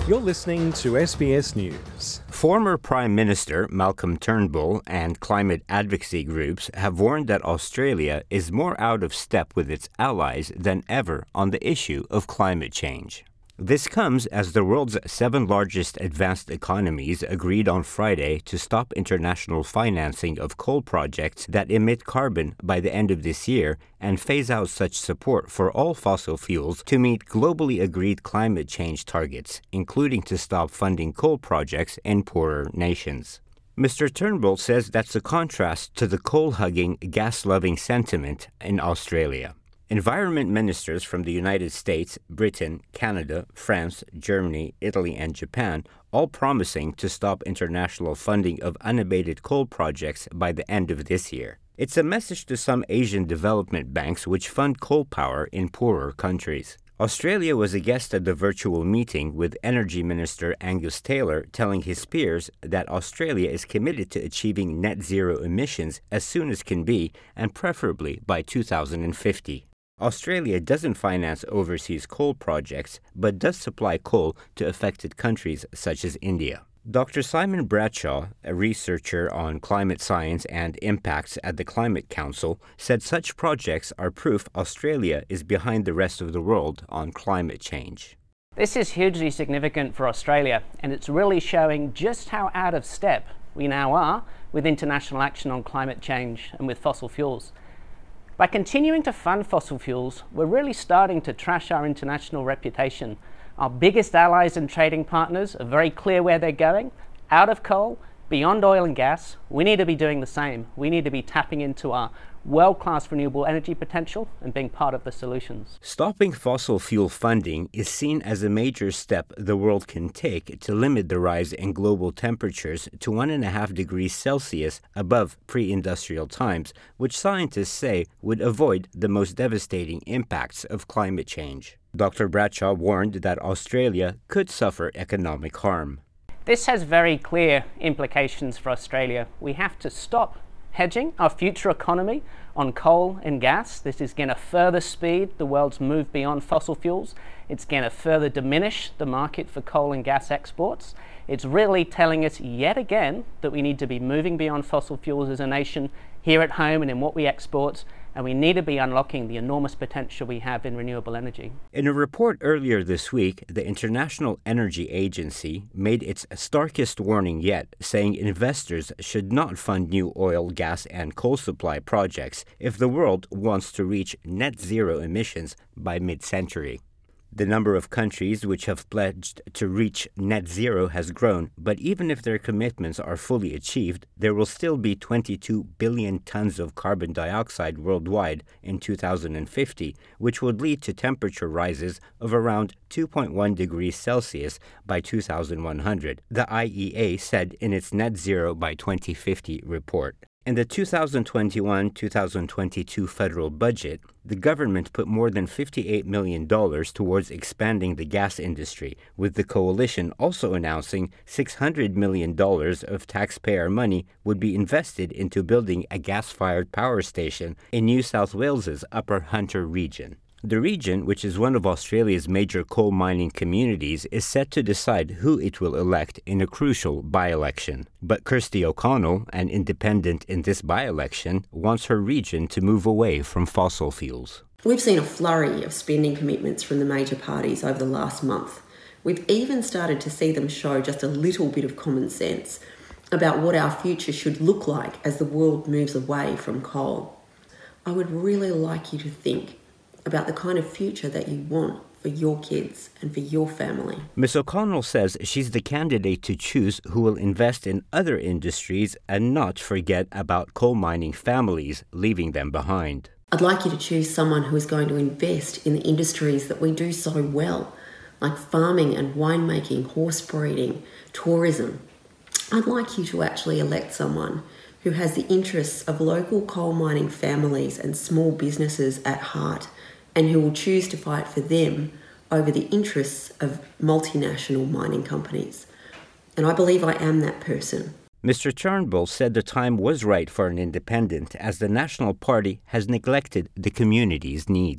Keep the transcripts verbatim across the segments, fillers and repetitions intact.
You're listening to S B S News. Former Prime Minister Malcolm Turnbull and climate advocacy groups have warned that Australia is more out of step with its allies than ever on the issue of climate change. This comes as the world's seven largest advanced economies agreed on Friday to stop international financing of coal projects that emit carbon by the end of this year and phase out such support for all fossil fuels to meet globally agreed climate change targets, including to stop funding coal projects in poorer nations. Mister Turnbull says that's a contrast to the coal-hugging, gas-loving sentiment in Australia. Environment ministers from the United States, Britain, Canada, France, Germany, Italy, and Japan all promising to stop international funding of unabated coal projects by the end of this year. It's a message to some Asian development banks which fund coal power in poorer countries. Australia was a guest at the virtual meeting with Energy Minister Angus Taylor telling his peers that Australia is committed to achieving net zero emissions as soon as can be and preferably by two thousand fifty. Australia doesn't finance overseas coal projects, but does supply coal to affected countries such as India. Doctor Simon Bradshaw, a researcher on climate science and impacts at the Climate Council, said such projects are proof Australia is behind the rest of the world on climate change. This is hugely significant for Australia, and it's really showing just how out of step we now are with international action on climate change and with fossil fuels. By continuing to fund fossil fuels, we're really starting to trash our international reputation. Our biggest allies and trading partners are very clear where they're going, out of coal, beyond oil and gas. We need to be doing the same. We need to be tapping into our world-class renewable energy potential and being part of the solutions. Stopping fossil fuel funding is seen as a major step the world can take to limit the rise in global temperatures to one and a half degrees Celsius above pre-industrial times, which scientists say would avoid the most devastating impacts of climate change. Doctor Bradshaw warned that Australia could suffer economic harm. This has very clear implications for Australia. We have to stop hedging our future economy on coal and gas. This is going to further speed the world's move beyond fossil fuels. It's going to further diminish the market for coal and gas exports. It's really telling us yet again that we need to be moving beyond fossil fuels as a nation here at home and in what we export, and we need to be unlocking the enormous potential we have in renewable energy. In a report earlier this week, the International Energy Agency made its starkest warning yet, saying investors should not fund new oil, gas, and coal supply projects if the world wants to reach net zero emissions by mid-century. The number of countries which have pledged to reach net zero has grown, but even if their commitments are fully achieved, there will still be twenty-two billion tons of carbon dioxide worldwide in two thousand fifty, which would lead to temperature rises of around two point one degrees Celsius by two thousand one hundred, the I E A said in its Net Zero by twenty fifty report. In the two thousand twenty-one to two thousand twenty-two federal budget, the government put more than fifty-eight million dollars towards expanding the gas industry, with the coalition also announcing six hundred million dollars of taxpayer money would be invested into building a gas-fired power station in New South Wales's Upper Hunter region. The region, which is one of Australia's major coal mining communities, is set to decide who it will elect in a crucial by-election. But Kirsty O'Connell, an independent in this by-election, wants her region to move away from fossil fuels. We've seen a flurry of spending commitments from the major parties over the last month. We've even started to see them show just a little bit of common sense about what our future should look like as the world moves away from coal. I would really like you to think about the kind of future that you want for your kids and for your family. Miz O'Connell says she's the candidate to choose who will invest in other industries and not forget about coal mining families, leaving them behind. I'd like you to choose someone who is going to invest in the industries that we do so well, like farming and winemaking, horse breeding, tourism. I'd like you to actually elect someone who has the interests of local coal mining families and small businesses at heart, and who will choose to fight for them over the interests of multinational mining companies. And I believe I am that person. Mister Turnbull said the time was right for an independent, as the National Party has neglected the community's needs.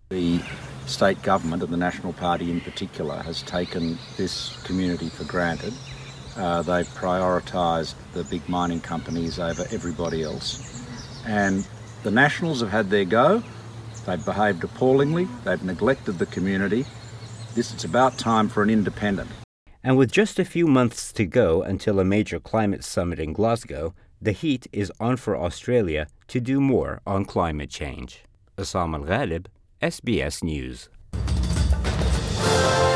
The state government and the National Party in particular has taken this community for granted. Uh, they've prioritised the big mining companies over everybody else. And the Nationals have had their go. They've behaved appallingly. They've neglected the community. This is about time for an independent. And with just a few months to go until a major climate summit in Glasgow, the heat is on for Australia to do more on climate change. Assam Al-Ghalib, S B S News.